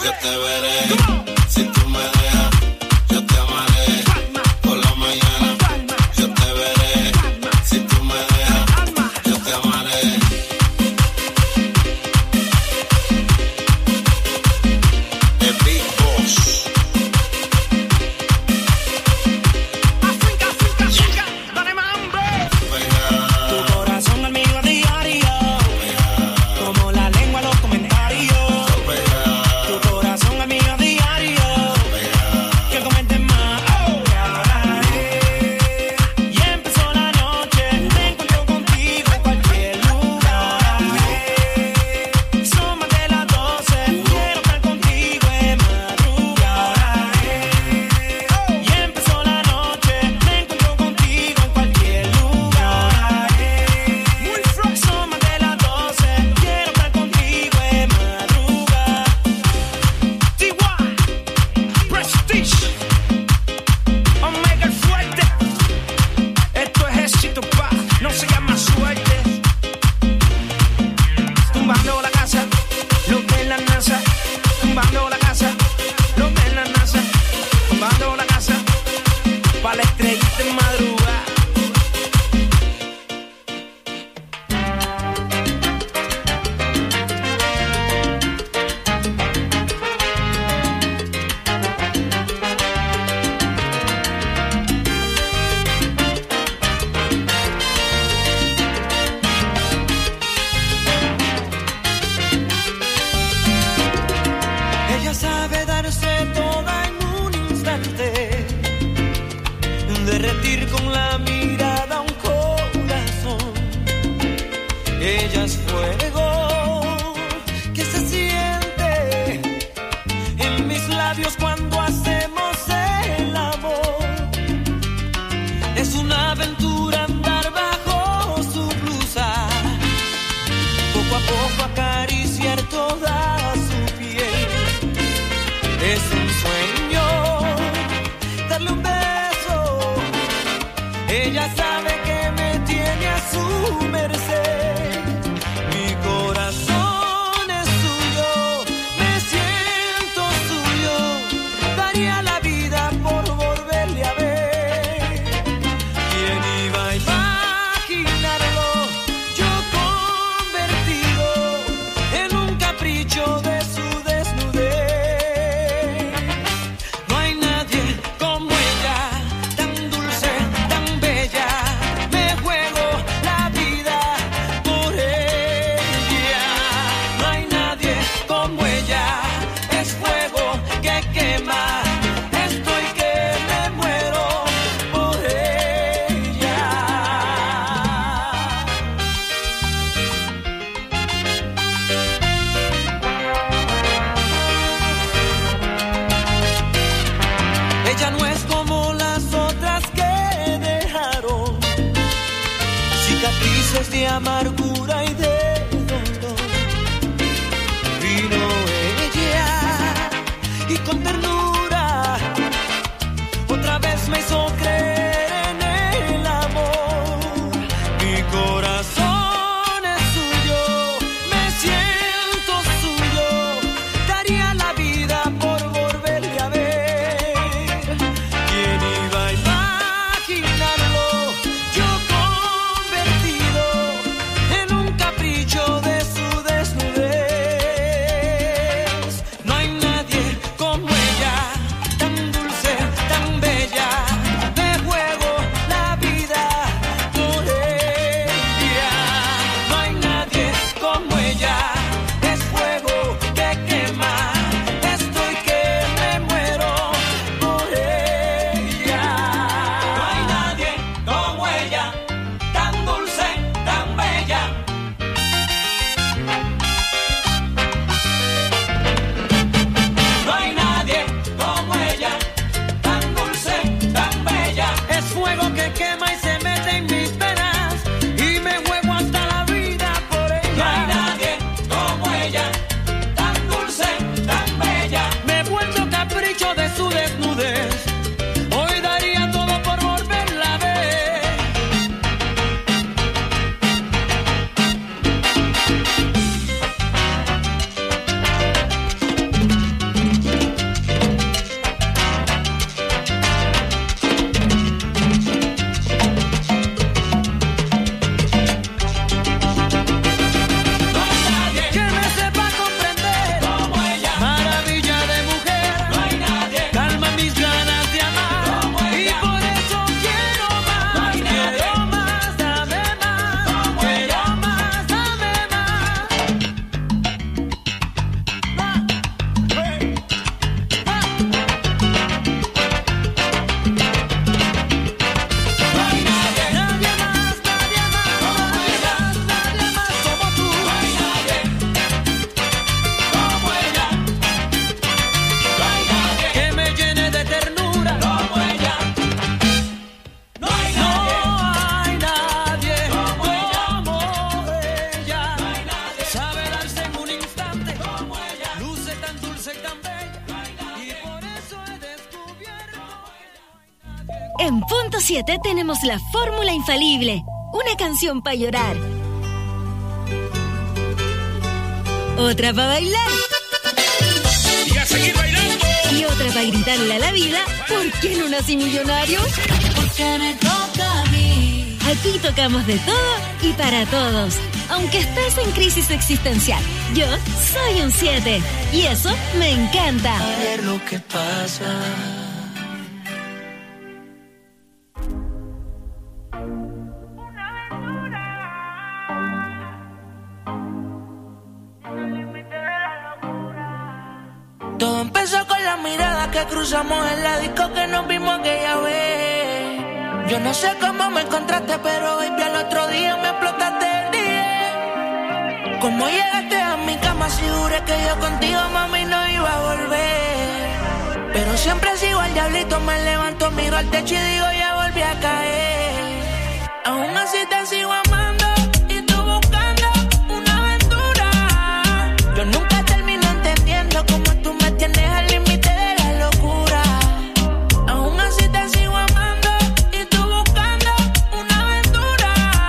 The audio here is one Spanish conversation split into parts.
yo te veré. Si tú me dejas, yo te amaré. Por la mañana, yo te veré. Si tú me dejas, yo te amaré. The Big Boss. Dale mambo. Tu corazón al mío a diario, como la lengua los comentarios. Tu corazón al mío a diario, que comenten más. Y empezó la noche, me encuentro contigo en cualquier lugar. Son más de las 12, quiero estar contigo en madrugada. Y empezó la noche, me encuentro contigo en cualquier lugar. Son más de las 12, quiero estar contigo en madrugada. T.Y. Prestige, Omega el fuerte. Esto es éxito, pa, no se llama suerte. Tumbando la casa, los de la NASA. Tumbando la casa, los de la NASA. Tumbando la casa, pa' la estrellita en madrugada. Ella sabe darse toda en un instante, derretir con la mirada un corazón. Ella es fuego que se siente en mis labios cuando hacemos el amor. Es una aventura andar bajo su blusa, poco a poco acariciar toda su piel. Es un sueño darle un beso. Ella sabe que me tiene a su merced. Mi corazón es suyo, me siento suyo. Daría la vida por volverle a ver. ¿Quién iba a imaginarlo? Yo convertido en un capricho de su desnudez. No hay nadie como ella, tan dulce, tan bella. Me juego la vida por ella. No hay nadie como ella, es fuego que quema. Estoy que me muero por ella. Ella no es como las otras que dejaron cicatrices de amargura y de dolor. Vino ella y con ternura otra vez me hizo creer en el amor. Mi corazón es suyo, me siento suyo. Daría la vida por volverle a ver. ¿Quién iba a imaginarlo? Yo convertido en un capricho de su desnudez. No hay nadie como ella, En Punto 7 tenemos la fórmula infalible. Una canción para llorar. Otra para bailar. Y a seguir bailando. Y otra para gritarle a la vida, ¿por qué no nací millonario? Porque me toca a mí. Aquí tocamos de todo y para todos. Aunque estés en crisis existencial, yo soy un 7. Y eso me encanta. A ver lo que pasa. Todo empezó con la mirada que cruzamos en la disco que nos vimos aquella vez. Yo no sé cómo me encontraste, pero baby, al otro día me explotaste el día. Cómo llegaste a mi cama, si juré que yo contigo, mami, no iba a volver. Pero siempre sigo al diablito, me levanto, miro al techo y digo, ya volví a caer. Aún así te sigo amando y tú buscando una aventura. Yo nunca termino entendiendo cómo tú me tienes al límite de la locura. Aún así te sigo amando y tú buscando una aventura.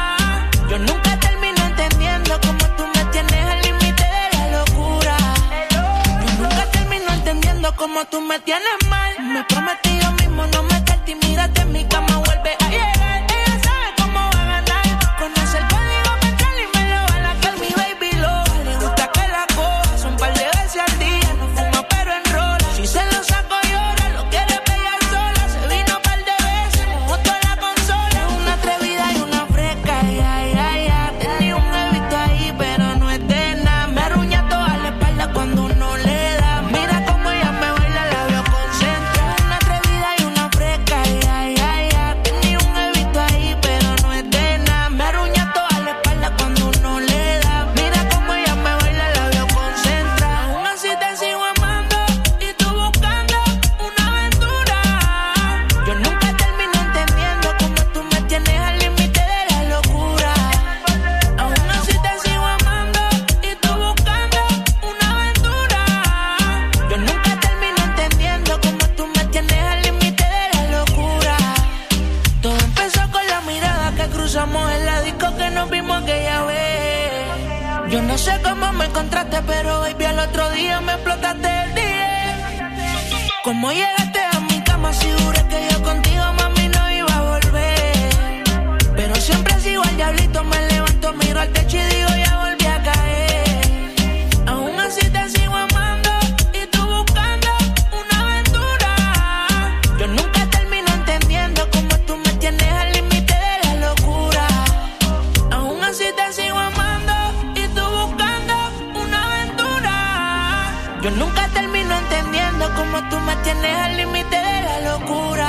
Yo nunca termino entendiendo cómo tú me tienes al límite de la locura. Yo nunca termino entendiendo cómo tú me tienes mal. Me prometí yo mismo no meterte y mírate en mi cama, vuelve a llegar. Ella sabe cómo va a ganar. Conoce el código mental y me lo va a lacar. Mi baby loca, le gusta que la coja un par de veces al día. No fuma pero enrola. Si se lo saco llora, lo quiere pegar sola. Se vino un par de veces, mojó toda la consola. Una atrevida y una fresca, ya. Tenía un evito ahí pero no es de nada. Me arruña toda la espalda cuando uno le da. Mira cómo ella me baila, la veo concentrada. Una atrevida y una fresca, ya. Tenía un evito ahí pero no es de nada. Me arruña toda la espalda cuando uno le da. Mira cómo ella me baila, la veo concentrada. Aún así te sigo amando y tú buscando una aventura. Yo nunca termino entendiendo cómo tú me tienes al límite de la locura. Aún así te sigo amando y tú buscando una aventura. Yo nunca termino entendiendo cómo tú me tienes al límite de la locura. Todo empezó con la mirada que cruzamos en la disco que nos vimos aquella vez. Yo no sé cómo me encontraste, pero baby, al otro día me explotaste el día. Cómo llegaste a mi cama, si juré que yo contigo, mami, no iba a volver. Pero siempre sigo al diablito, me levanto, miro al techo y digo, ya volví a caer. Aún así te sigo amando y tú buscando una aventura. Yo nunca termino entendiendo cómo tú me tienes al límite de la locura. Aún así te sigo amando y tú buscando una aventura. Yo nunca termino entendiendo cómo tú me tienes al límite de la locura.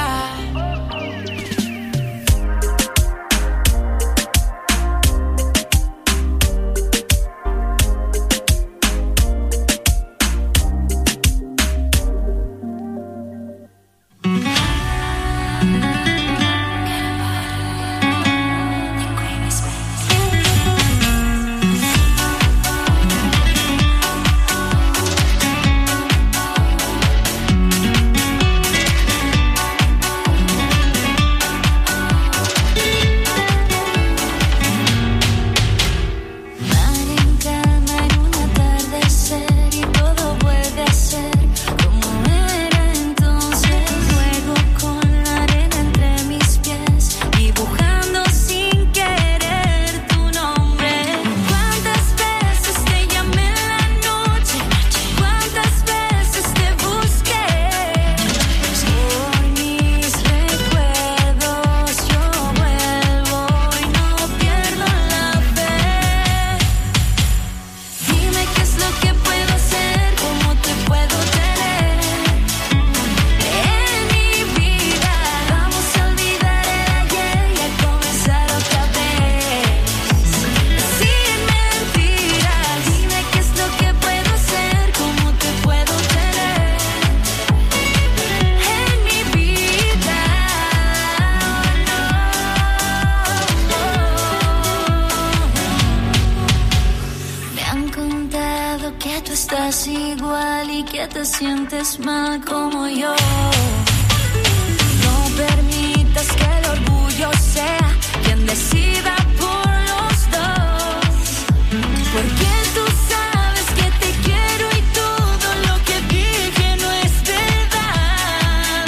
estás igual y que te sientes mal como yo. No permitas permitas que el orgullo sea quien decida por los dos. Porque tú sabes que te quiero y todo lo que dije no es verdad.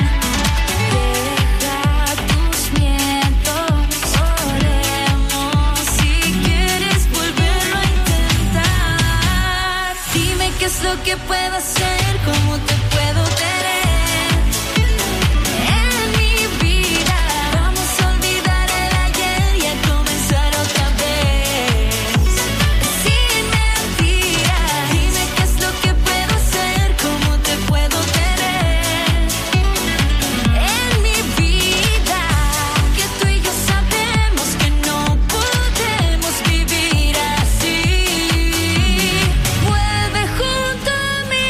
Deja tus miedos, oremos si quieres volverlo a intentar. Dime qué es lo que puedo hacer, cómo te puedo tener en mi vida. Vamos a olvidar el ayer y a comenzar otra vez. Sin mentiras, dime qué es lo que puedo hacer, cómo te puedo tener en mi vida. Que tú y yo sabemos que no podemos vivir así. Vuelve junto a mí.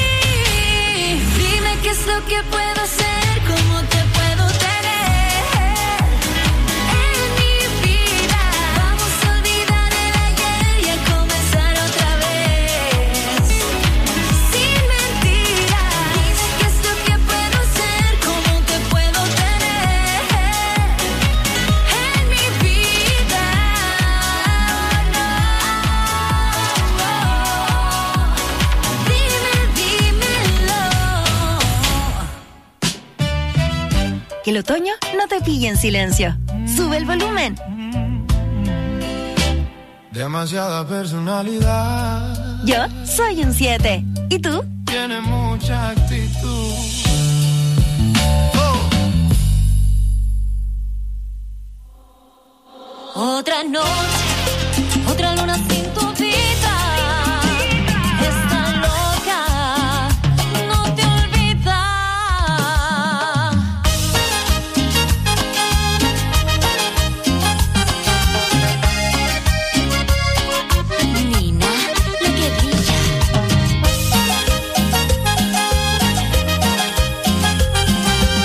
Dime qué es lo que puedo hacer, cómo te puedo tener en mi vida. Vamos a olvidar el ayer y a comenzar otra vez. Sin mentiras, dime qué es lo que puedo hacer, cómo te puedo tener en mi vida. Dímelo. Que el otoño no te pille en silencio. Sube el volumen. Demasiada personalidad. Yo soy un 7. ¿Y tú? Tiene mucha actitud. Otra noche, otra luna sin tu vida. Está loca, no te olvida. Nina, lo que brilla.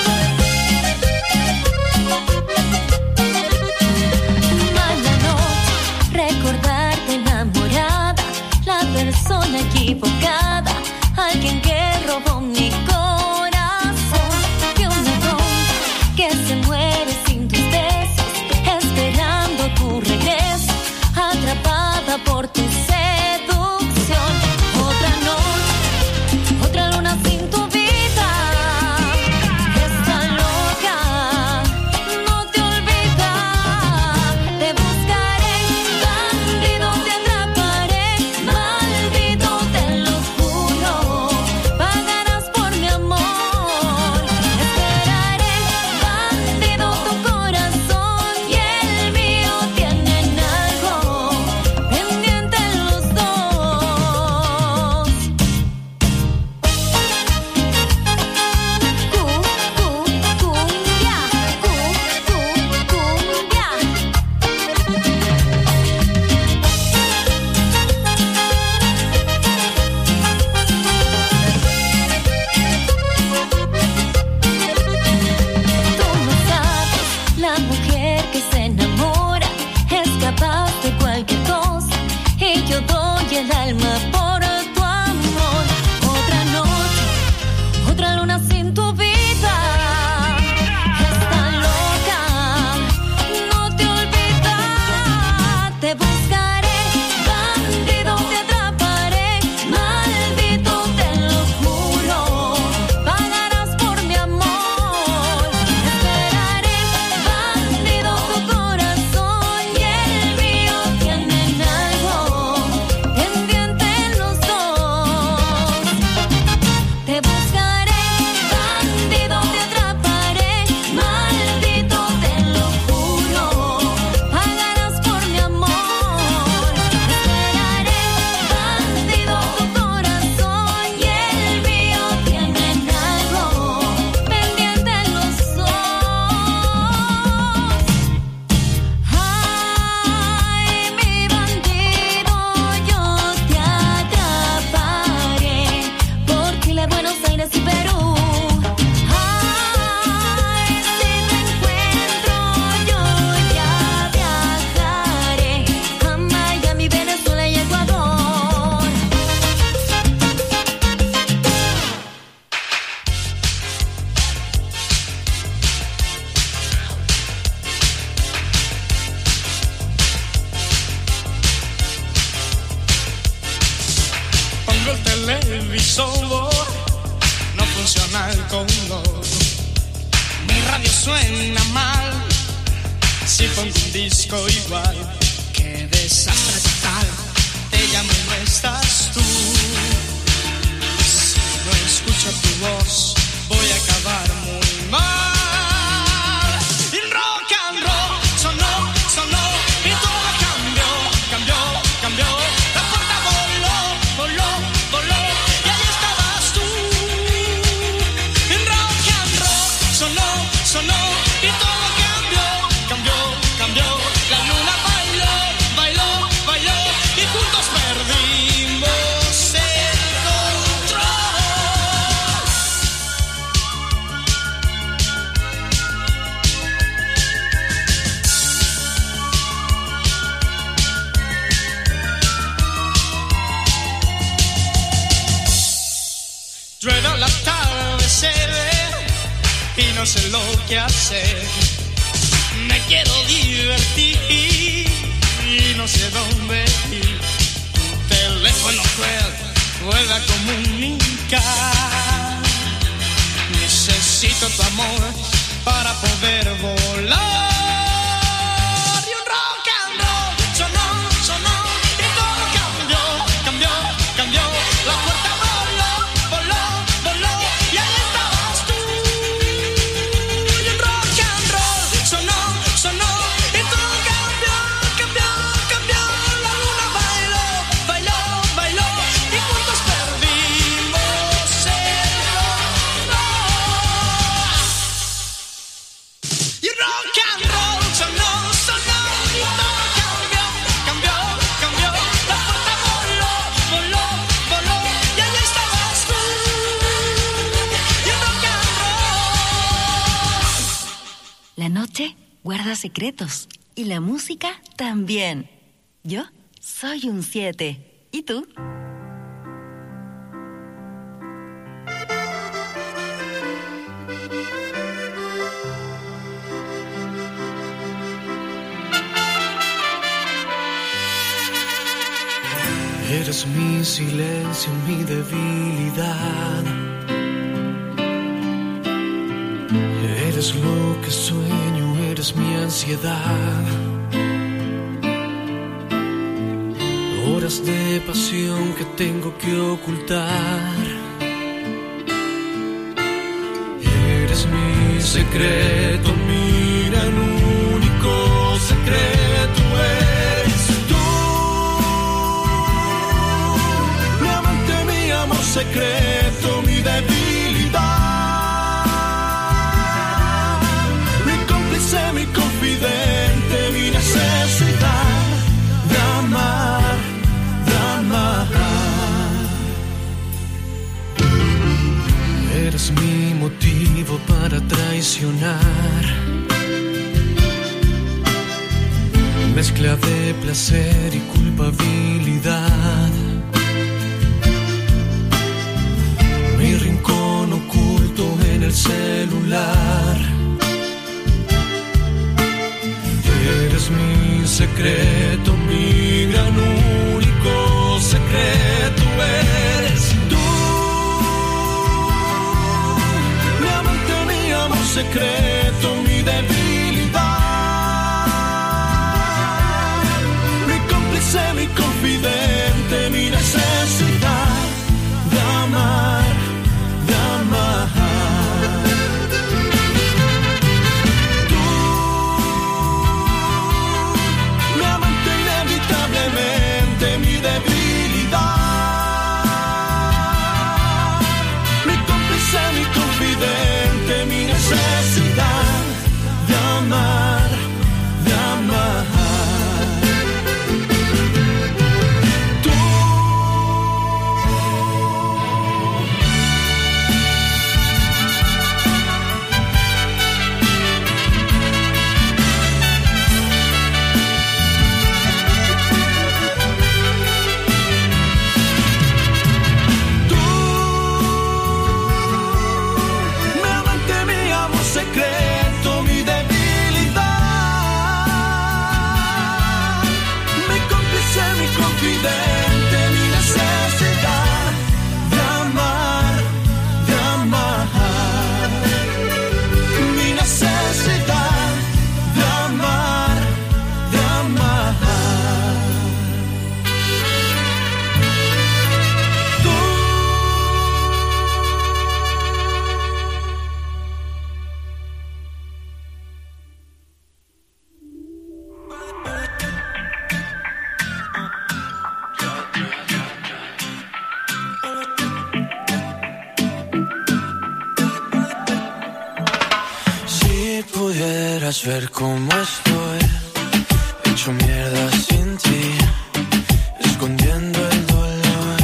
Mala noche. suena el color. Mi radio suena mal, si pongo un disco igual. Qué desastre total, te llamo y no estás tú. Si no escucho tu voz, voy a acabar muy mal. Y rock and roll sonó, sonó, y todo cambió, cambió, cambió. La puerta voló, voló, voló, y ahí estabas tú. Y rock and roll sonó, sonó, y todo cambió, cambió, cambió. La luna bailó, bailó, bailó, y juntos perdimos el control. Llueve la tarde, se ve, y no sé lo que hacer. Me quiero divertir y no sé dónde ir. Tu teléfono cruel vuelve a comunicar. Necesito tu amor para poder volar. Y un rock and roll sonó, sonó, y todo cambió, cambió, cambió. La puerta voló, voló, voló, y ahí estabas tú. Y un rock and roll sonó, sonó, y todo cambió, cambió, cambió. La luna bailó, bailó, bailó, y juntos perdimos el control. Y rock and roll sonó, sonó, y todo cambió, cambió, cambió. La puerta voló, voló, voló, y ahí estabas tú. Y rock and roll. La noche guarda secretos y la música también. Yo soy un 7. ¿Y tú? Eres mi silencio, mi debilidad. Eres lo que sueño, eres mi ansiedad. Horas de pasión que tengo que ocultar. Eres mi secreto, mi gran único secreto. Eres tú, mi amante, mi amor secreto, mi debilidad, mi cómplice, mi confidente, mi necesidad de amar, de amar. Eres mi motivo para traicionar, mezcla de placer y culpabilidad. Mi rincón oculto en el celular. Eres mi secreto, mi gran único secreto. Eres tú, mi amante, mi amor secreto, mi debilidad, mi cómplice, mi confidente, mi necesidad de amar, de amar. Tú, mi amante inevitablemente, mi debilidad, mi cómplice, mi confidente, mi necesidad pudieras ver cómo estoy, hecho mierda sin ti, escondiendo el dolor.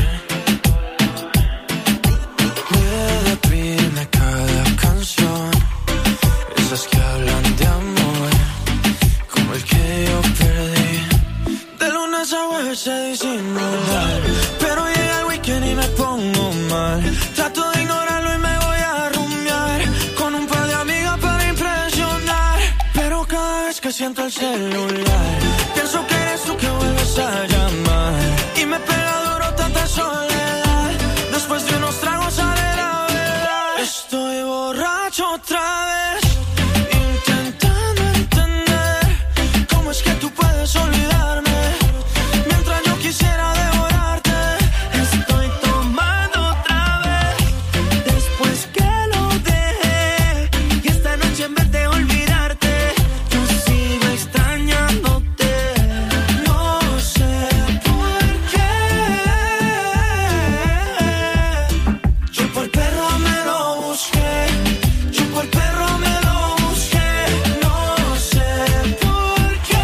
Me deprime cada canción, esas que hablan de amor, como el que yo perdí. De lunes a jueves se disimular, pero llega el weekend y me pongo mal. Trato de ignorarlo y me voy a rumiar con un par de amigas para impresionar. Pero cada vez que siento el celular, pienso que eres tú que vuelves a llamar. Y me pega duro tanta soledad, después de unos tragos sale la verdad. Estoy borracho otra vez, intentando entender cómo es que tú puedes olvidarme mientras yo quisiera devorarte. Estoy tomando otra vez después que lo dejé, y esta noche en vez de olvidarte yo sigo extrañándote. No sé por qué, yo por perro me lo busqué, yo por perro me lo busqué. No sé por qué,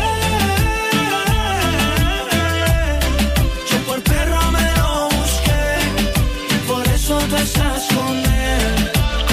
yo por perro me lo busqué, por eso tú estás con él.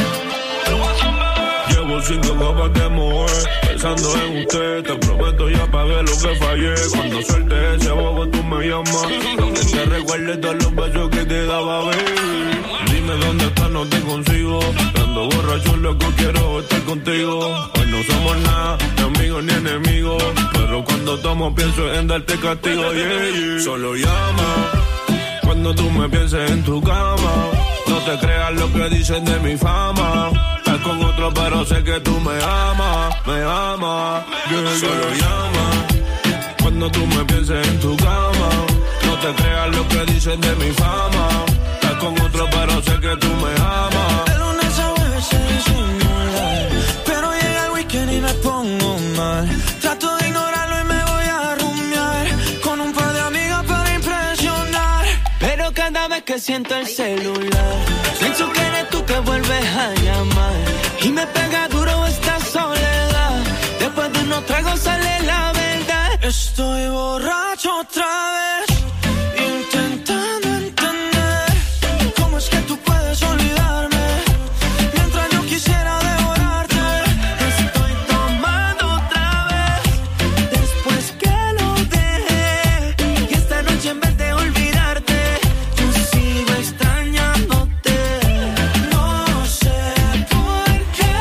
Llevo 5 copas de mujer, pensando en usted. Te prometo ya pagué lo que fallé. Cuando suelte ese bobo tú me llamas, aunque te recuerde todos los besos que te daba, baby. Dime dónde estás, no te consigo. Ando borracho, loco, quiero estar contigo. Hoy no somos nada, ni amigos ni enemigos, pero cuando tomo pienso en darte castigo, yeah, yeah. Solo llama cuando tú me pienses en tu cama. No te creas lo que dicen de mi fama. Estás con otro pero sé que tú me amas, yeah, yeah. Solo llama cuando tú me pienses en tu cama. No te creas lo que dicen de mi fama. Estás con otro pero sé que tú me amas. De lunes a jueves se disimular, pero llega el weekend y me pongo mal. Trato de ignorarlo y me voy a rumiar con un par de amigas para impresionar. Pero cada vez que siento el celular, pienso que eres tú que vuelves a llamar. Y me pega duro esta soledad, después de unos tragos sale la verdad. Estoy borracho otra vez, intentando entender cómo es que tú puedes olvidarme mientras yo quisiera devorarte. Estoy tomando otra vez después que lo dejé, y esta noche en vez de olvidarte yo sigo extrañándote. No sé por qué,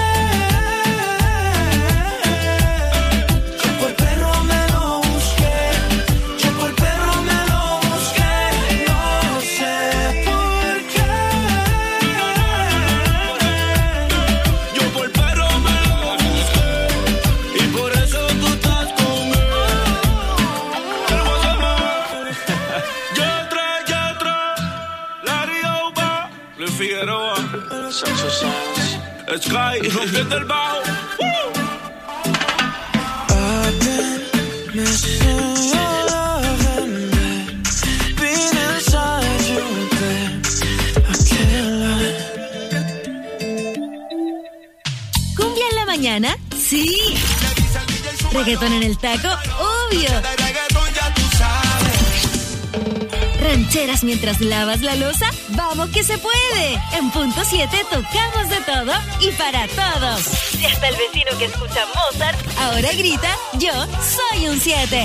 yo por perro me lo busqué, yo por perro me lo busqué. No sé por qué, Yo por perro me lo busqué, y por eso tú estás con él. El WhatsApp, Yatra, Larry Oba, Luis Figueroa, Sky, rompiendo el bajo. I've been missing your loving, babe. Been inside you, babe. I can't lie. ¿Cumbia en la mañana? Sí. ¿Reggaetón en el taco? Obvio. ¿Rancheras mientras lavas la loza? ¡Vamos que se puede! En punto 7 tocamos de todo y para todos. Y hasta el vecino que escucha Mozart ahora grita: yo soy un 7.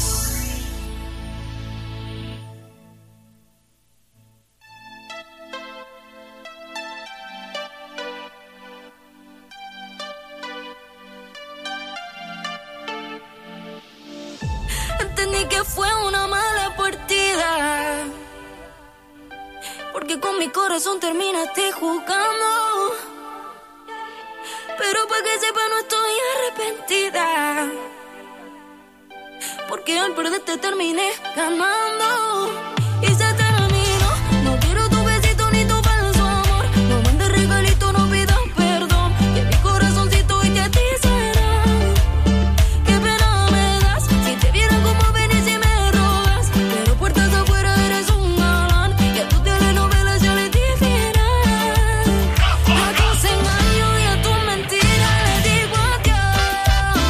Entendí que fue una mala partida, porque con mi corazón terminaste jugando. Pero para que sepa no estoy arrepentida, porque al perderte terminé ganando. Y se terminó, no quiero tu besito ni tu falso amor. No mandes regalito, no pidas perdón, que mi corazoncito hoy te ti será. Qué pena me das, si te vieran como venís y me robas. Pero puertas afuera eres un galán, y a tu telenovela ya le di final. A tus engaños y a tus mentiras le digo adiós.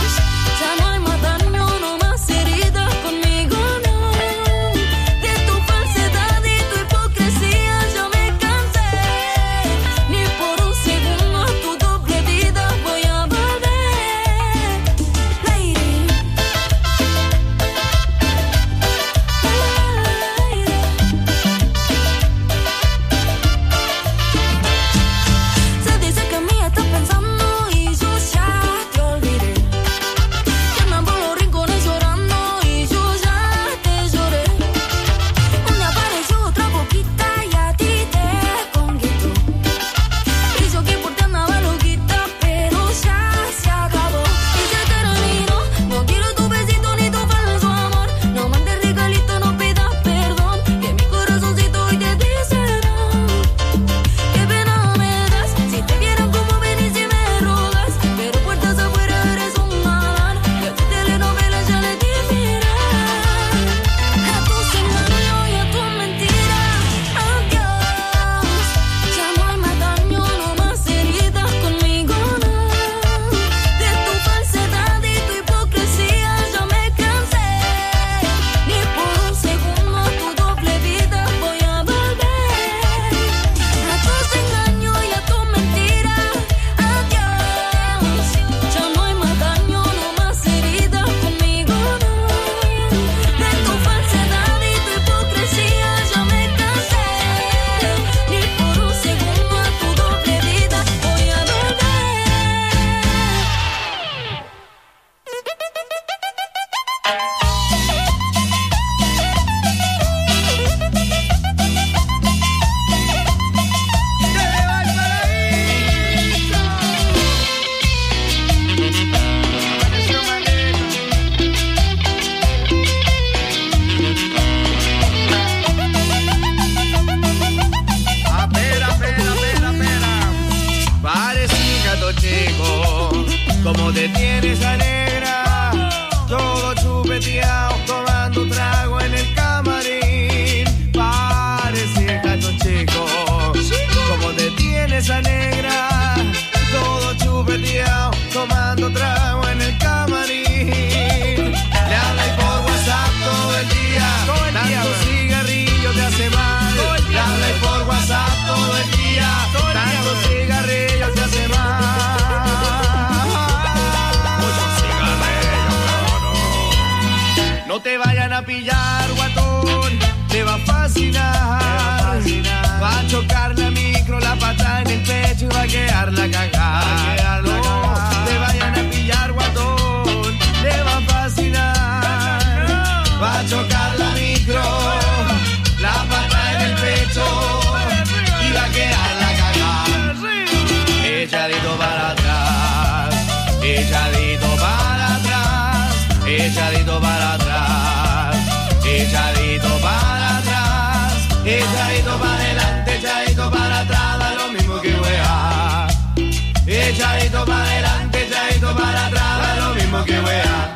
esa negra, todo chupeteado, tomando trago en el camarín. Le habla y por WhatsApp todo el día, tanto cigarrillo te hace mal. Le habla y por WhatsApp todo el día, tanto cigarrillo te hace mal. No te vayan a pillar, guatón, te va a fascinar. Va a chocar la micro, la pata en el pecho y va a quedar la cagada. No te vayan a pillar, guatón, te va a fascinar. Va a chocar la micro, la pata en el pecho y va a quedar la cagada. Echadito para atrás, echadito para atrás, echadito para atrás, echadito para atrás, echadito para adelante, echadito para atrás, da lo mismo que wea. Echadito para adelante, echadito para atrás, da lo mismo que wea.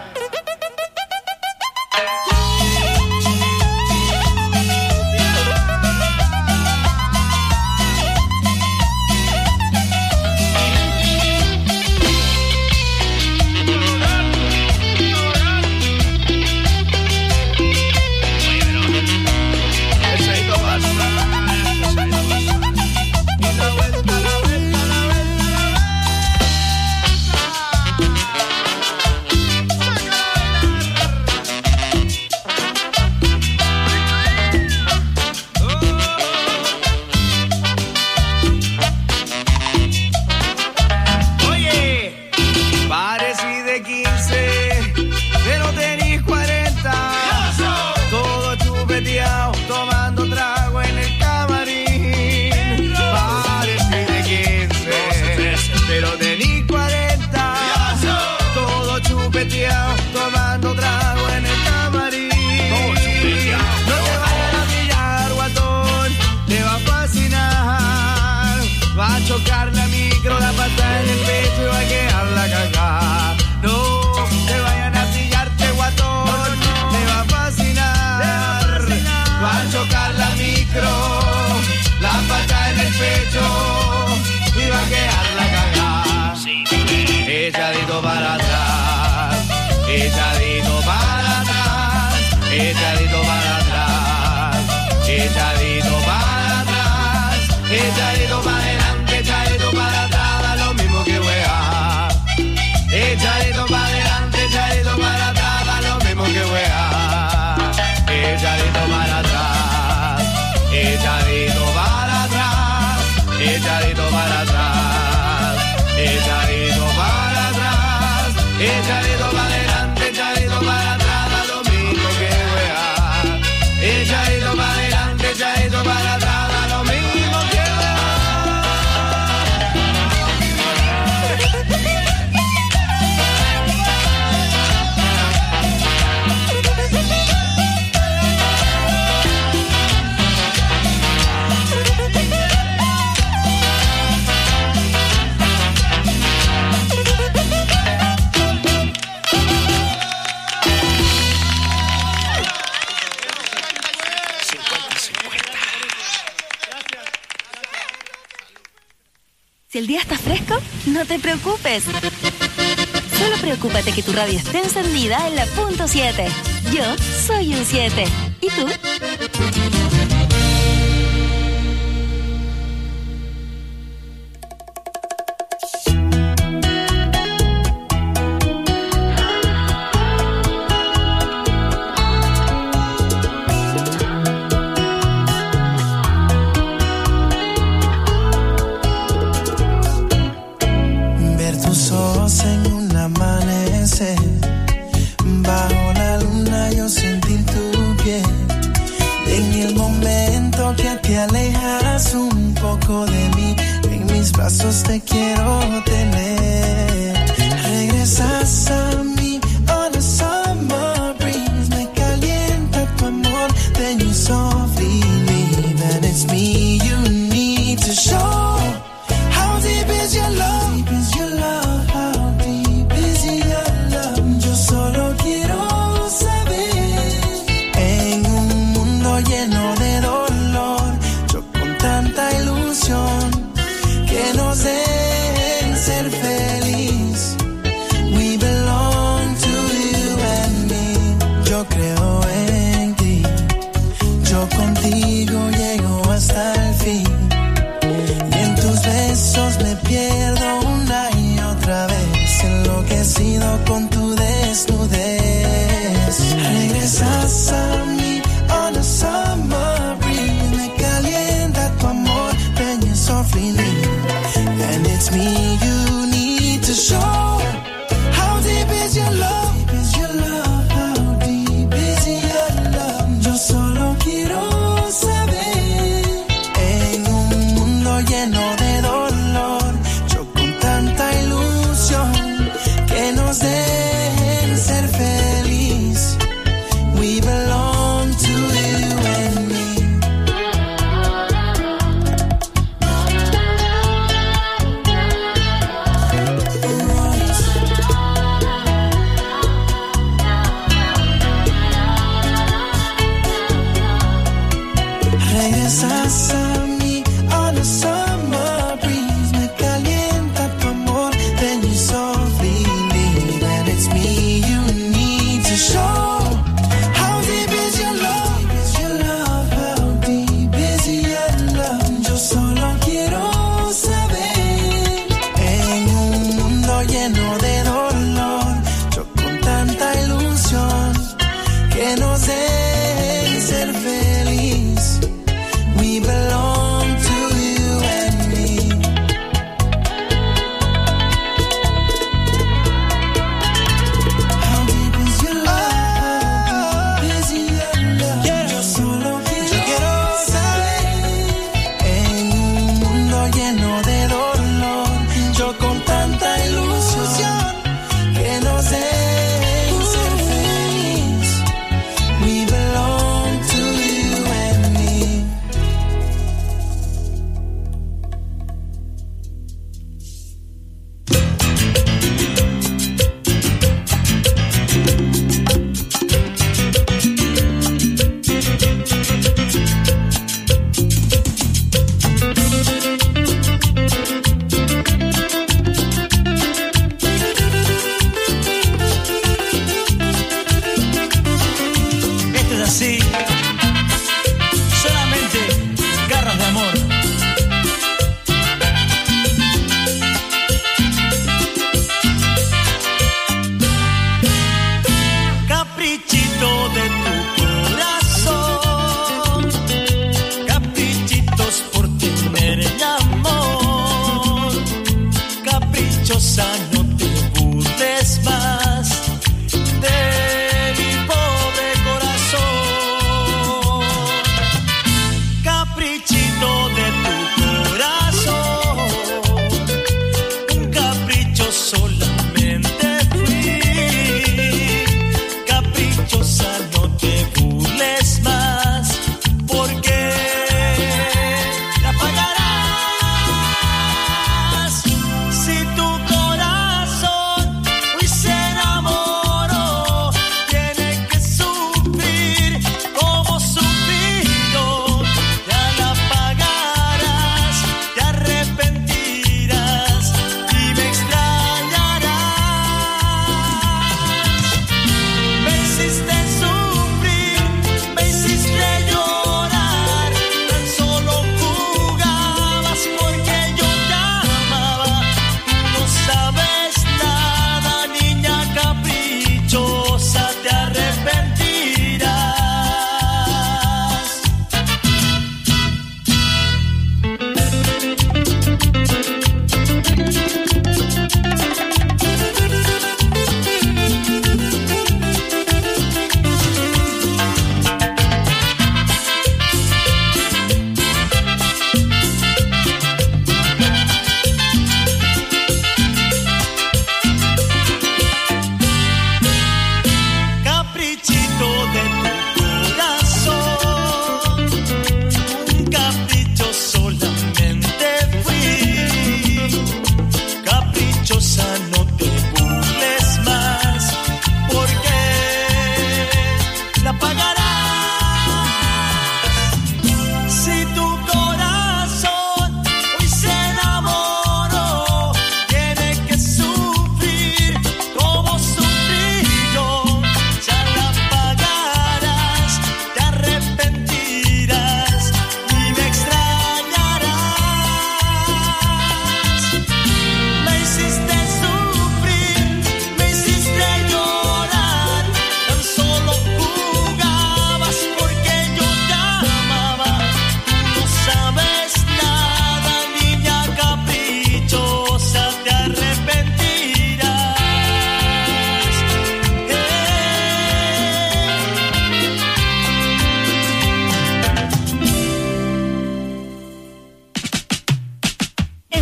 Tomando trago en el camarín. Parecí de 15, pero tení 40. Todo chupeteado, tomando trago en el camarín. No te vayan a pillar, guatón, te va a fascinar. Va a chocar la micro, la pata en el pecho y va a quedar la cagada. No te vayan a pillarte, guatón, te va a fascinar. Va a chocar la micro, la pata en el pecho y va a quedar la cagada. Echadito para atrás, echadito para atrás, echadito para atrás, echadito para atrás, echadito para adelante, echadito para atrás, da lo mismo que wea. Echadito para adelante, echadito para atrás, da lo mismo que wea. Echadito para atrás, echadito para atrás, echadito para atrás, echadito para atrás, echadito para adelante, echadito para atrás, da lo mismo que wea. Echadito para adelante, echadito para atrás, da lo mismo que Si el día está fresco, no te preocupes. Solo preocúpate que tu radio esté encendida en la punto 7. Yo soy un 7. ¿Y tú? Bajo la luna yo sentir tu piel. En el momento que te alejas un poco de mí, en mis brazos te quiero tener. Regresas a mí, oh the summer breeze. Me calienta tu amor, then you softly leave. And it's me you need to show. How deep is your love? Deep is your love? How deep is your love? Yo solo quiero saber. En un mundo lleno de dolor, yo con tanta ilusión, que me, and it's me you need to show. How deep is your love? How deep is your love? Yo solo quiero saber. En un mundo lleno de dolor, yo con tanta ilusión, que nos dejen ser feliz. We belong to you and me. Regresas a mí on a summer breeze. Me calienta tu amor, then you softly leave. And it's me you need to show. How deep is your love? How deep is your love? Yo solo quiero saber. En un mundo lleno de dolor, yo con tanta ilusión, que nos dejen ser feliz. We belong to you and me. How deep is your love? How deep is your love? Yo solo quiero saber. En un mundo lleno de dolor, yo con tanta ilusión, que nos dejen ser feliz. We belong to you and me. Esto es así, solamente garras de amor. Caprichito de tu corazón, caprichitos por tener el amor. Caprichosa, no te burles más de mi pobre corazón. Caprichito de tu corazón, un capricho solamente fui. Caprichosa, no te burles más, porque la pagarás si tu corazón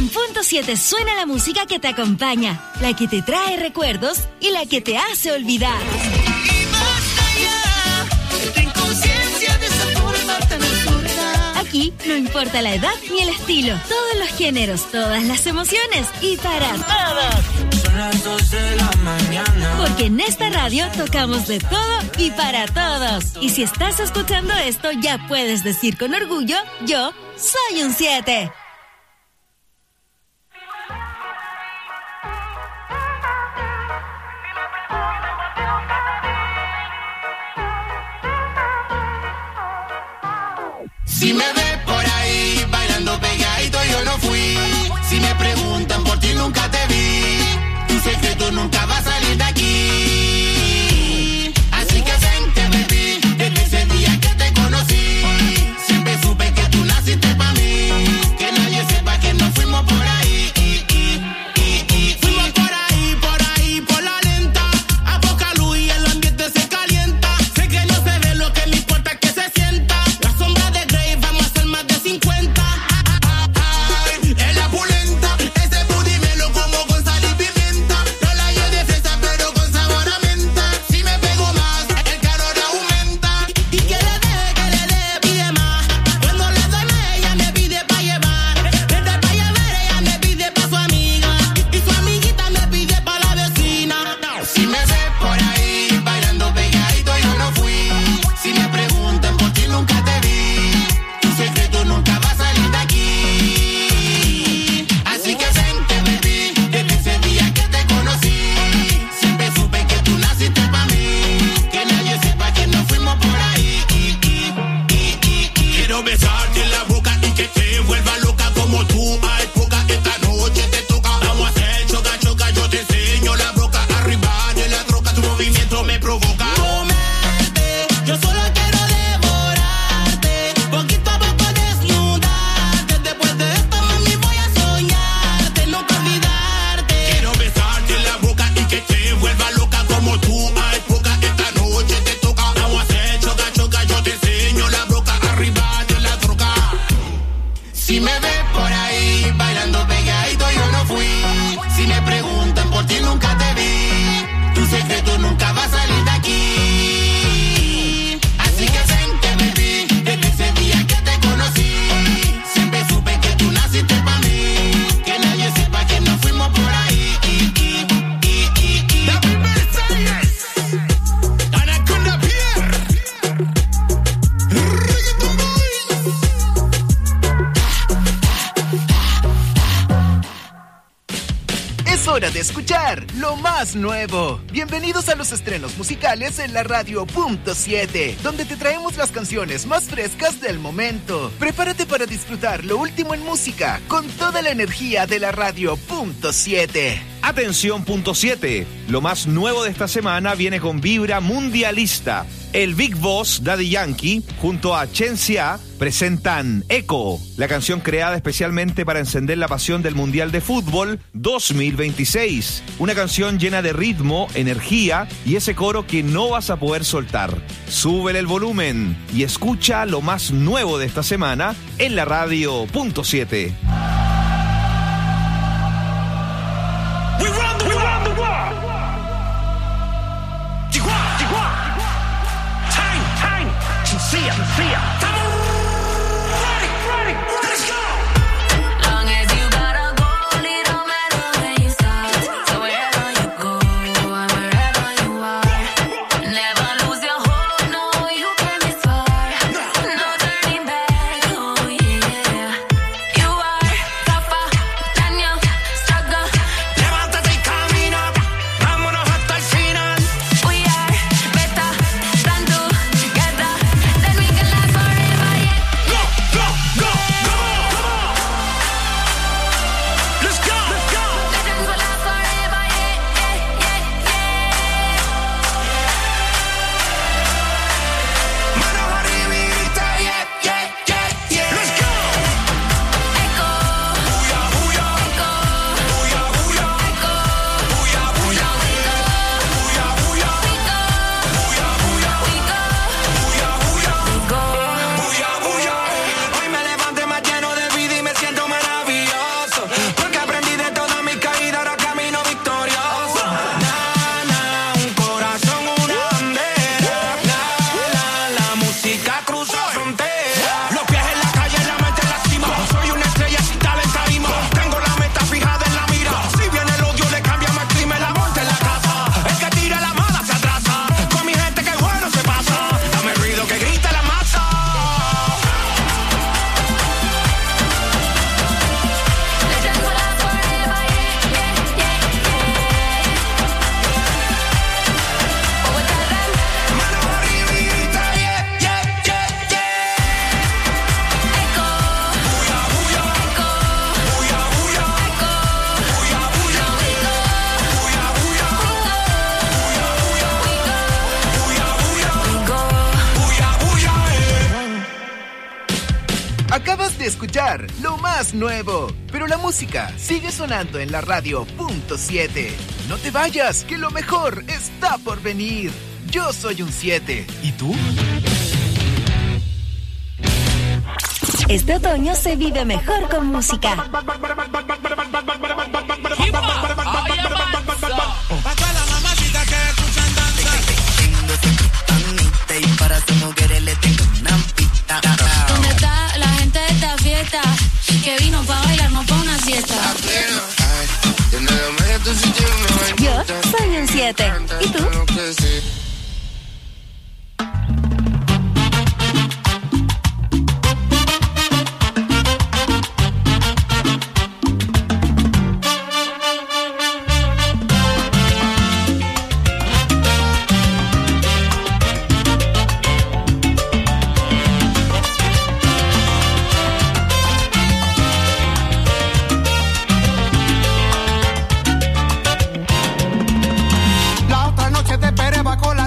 En Punto 7 suena la música que te acompaña, la que te trae recuerdos y la que te hace olvidar. Y más allá de tu inconsciencia de esa forma tan absurda. Aquí no importa la edad ni el estilo, todos los géneros, todas las emociones y para todos. Son las 2 de la mañana. Porque en esta radio tocamos de todo y para todos. Y si estás escuchando esto, ya puedes decir con orgullo, yo soy un 7. Si me ves por ahí bailando pegadito, yo no fui. Si me preguntan por ti, nunca te vi. Tu secreto nunca va a salir de aquí. Así que vente, baby, desde ese día que te conocí. Siempre supe que tú naciste para mí. Que nadie sepa que nos fuimos por ahí. Fuimos por ahí, por la lenta. A poca luz y el ambiente se calienta. Sé que no se ve, lo que me importa es que se sienta. La sombra de Grey, vamos a hacer más de 50. En la pulenta, ese booty me lo como con sal y pimienta. No la llevo de fresa, pero con sabor a menta. Si me pego más, el calor aumenta. Y que le dé, pide más. Cuando le doy más, ella me pide pa' llevar. Desde pa' llevar, ella me pide pa' su amiga. Y su amiguita me pide pa' la vecina. Si me ves por ahí bailando pegadito, yo no fui. Si me preguntan por ti, nunca te vi. Tu secreto nunca va a salir de aquí. Así que vente, baby, desde ese día que te conocí. Siempre supe que tú naciste para mí. Que nadie sepa que nos fuimos por ahí. Quiero besarte en la boca y que te vuelva loca como tú. Hay poca, esta noche te toca. Vamos a hacer choca, choca, yo te enseño la broca. Arriba de la troca, tu movimiento me provoca. Comerte, yo solo quiero devorarte. Poquito a poco desnudarte. Después de esto, mami, voy a soñarte, nunca olvidarte. Quiero besarte en la boca y que te vuelva loca como tú. Hay poca, esta noche te toca. Vamos a hacer choca, choca, yo te enseño la broca. Arriba de la troca. Si me ves por ahí bailando pegadito, yo no fui. Si me preguntan por ti, nunca te vi. Tu secreto nunca va a salir de aquí. Así que vente, baby, desde ese día que te conocí. Siempre supe que tú naciste para mí. Que nadie sepa que nos fuimos por ahí. Anaconda Pierre. Reggaeton Boys. Es hora de escuchar lo más nuevo. Bienvenidos a los estrenos musicales en la radio Punto 7, donde te traemos las canciones más frescas del momento. Prepárate para disfrutar lo último en música con toda la energía de la radio Punto 7. Atención, Punto 7. Lo más nuevo de esta semana viene con vibra mundialista. El Big Boss Daddy Yankee junto a Chen Xia presentan Echo, la canción creada especialmente para encender la pasión del Mundial de Fútbol 2026. Una canción llena de ritmo, energía y ese coro que no vas a poder soltar. Súbele el volumen y escucha lo más nuevo de esta semana en la radio Punto 7. We run the world. Time. See ya. Come on. Ready. Let's go. Long as you got a goal, it don't matter where you start. So wherever you go and wherever you are, never lose your hope. No, you can be far. No turning back. Oh yeah, you are de escuchar lo más nuevo, pero la música sigue sonando en la radio .7. No te vayas, que lo mejor está por venir. Yo soy un 7. ¿Y tú? Este otoño se vive mejor con música. ¿Dónde está la gente de esta fiesta? Que vino pa' bailar, no pa' una siesta. Yo soy un 7. ¿Y tú? La otra noche te esperé bajo la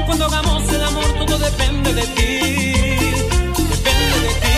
Cuando hagamos el amor todo depende de ti. Depende de ti.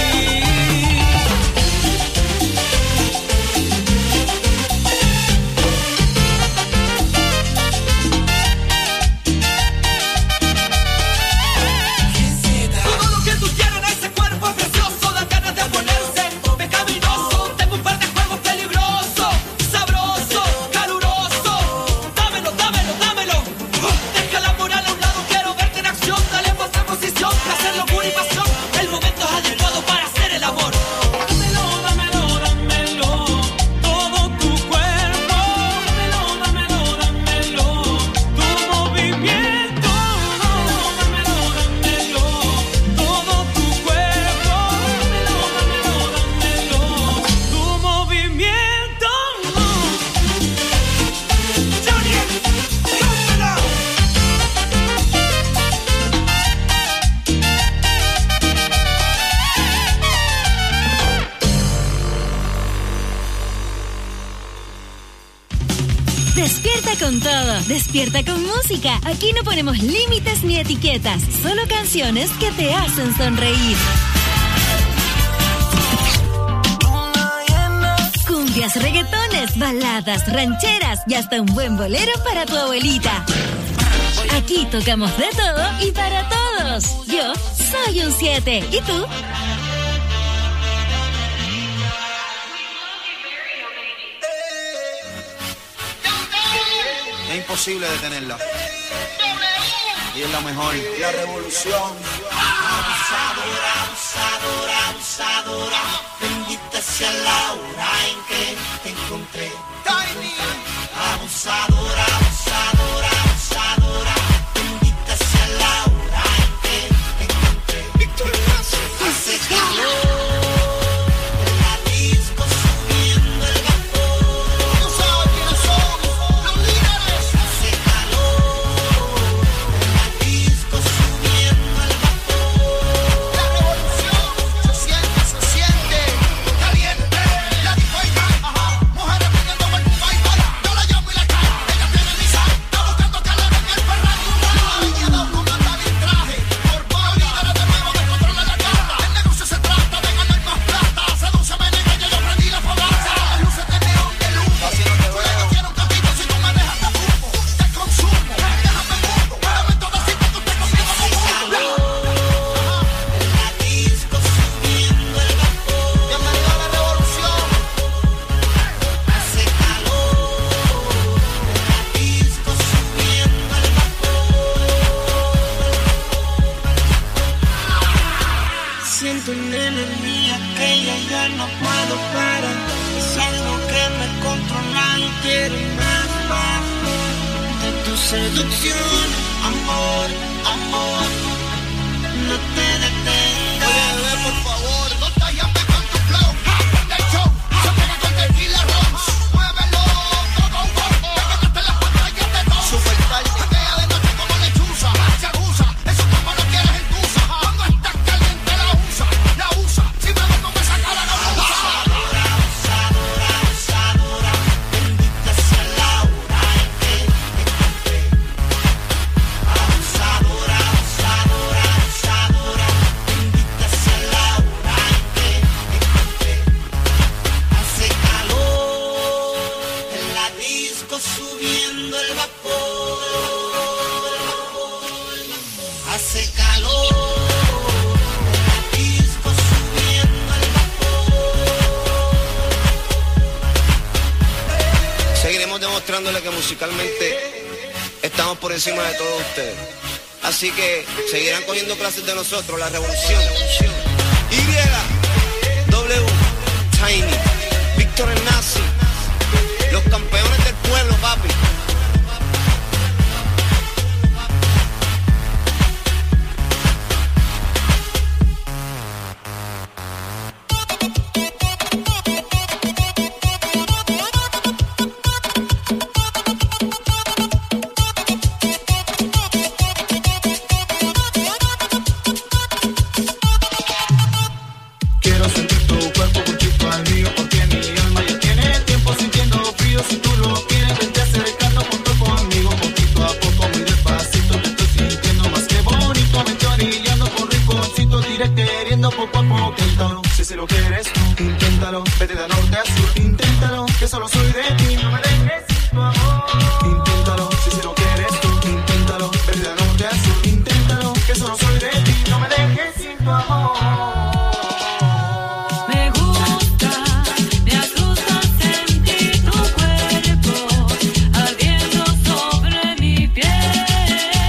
Todo lo que tú quieres en ese cuerpo es precioso, da ganas de ponerse pecaminoso. Tengo un par de juegos peligrosos, sabroso, caluroso. Dámelo, dámelo, dámelo. Deja la moral a un lado, quiero verte en acción. Dale fuerza en posición, placer, locura y pasión. El momento es adecuado para hacer el amor. Dámelo, dámelo, dámelo, todo tu cuerpo. Dámelo, dámelo, dámelo, tu movimiento. Dámelo, dámelo, todo tu cuerpo. Dámelo, dámelo, dámelo, tu movimiento. Daniel, dámela. Despierta con todo, despierta con música. Aquí no ponemos límites ni etiquetas, solo canciones que te hacen sonreír. Cumbias, reggaetones, baladas, rancheras y hasta un buen bolero para tu abuelita. Aquí tocamos de todo y para todos. Yo soy un 7. ¿Y tú? Es imposible detenerla. Y es la mejor. La revolución. Abusadora, abusadora, abusadora. Bendita sea la hora en que te encontré. Abusadora, abusadora, abusadora. Bendita sea la hora en que te encontré. Hace calor. En la disco subiendo el vapor. Tú sabes quiénes somos, los líderes. Hace calor. En la disco subiendo el vapor. La revolución se siente caliente. La disco hay mujeres pidiendo por tu país. Yo la llamo y la cae. Ella tiene misa, está buscando calor en el Ferrari. Ella da un comandante y traje. Por poco líderes de nuevo descontrola la carta. El negocio se trata de ganar más plata. Sedúceme, nega, ya yo prendí la fogata. Las luces de neón de luz. Luego quiero un capito si tú me dejas de humo. Te consumo, déjame mundo. Dame todo así que tú te conmigo como mundo. En la disco subiendo el vapor. Bienvenido a la revolución. Hace calor. En la disco subiendo el vapor. Siento una energía que ya no puedo parar. Es algo que me controla y quiero más, más. De tu seducción, amor, amor. No te detengas. Oye, bebé, por favor, contágiame con tu flow. Prende el show, se pega con tequila ron. Muévelo, todo un golpe. Pégate en las pantallas de todo. Super tarde. Patea de noche como lechuza. Se abusa, eso como no quieres en tusa. Cuando estás caliente la usa. Si me ves no me saca la usa. Abusadora, abusadora, abusadora. Bendita sea la hora en que te encontré. Abusadora, abusadora, abusadora. Bendita sea la hora en que te encontré. Hace calor. En la disco subiendo el vapor. Hace calor. En la disco subiendo el vapor. Seguiremos demostrándole que musicalmente estamos por encima de todos ustedes. Así que seguirán cogiendo clases de nosotros, la revolución. Y, W, Tiny, Víctor el Nazi, los campeones del pueblo, papi. Quiero sentir tu cuerpo juntito al mío, porque mi alma ya tiene tiempo sintiendo frío. Si tú lo quieres, vente acerca. téntalo, si lo quieres tú, inténtalo, vete de norte a sur, inténtalo, que solo soy de ti.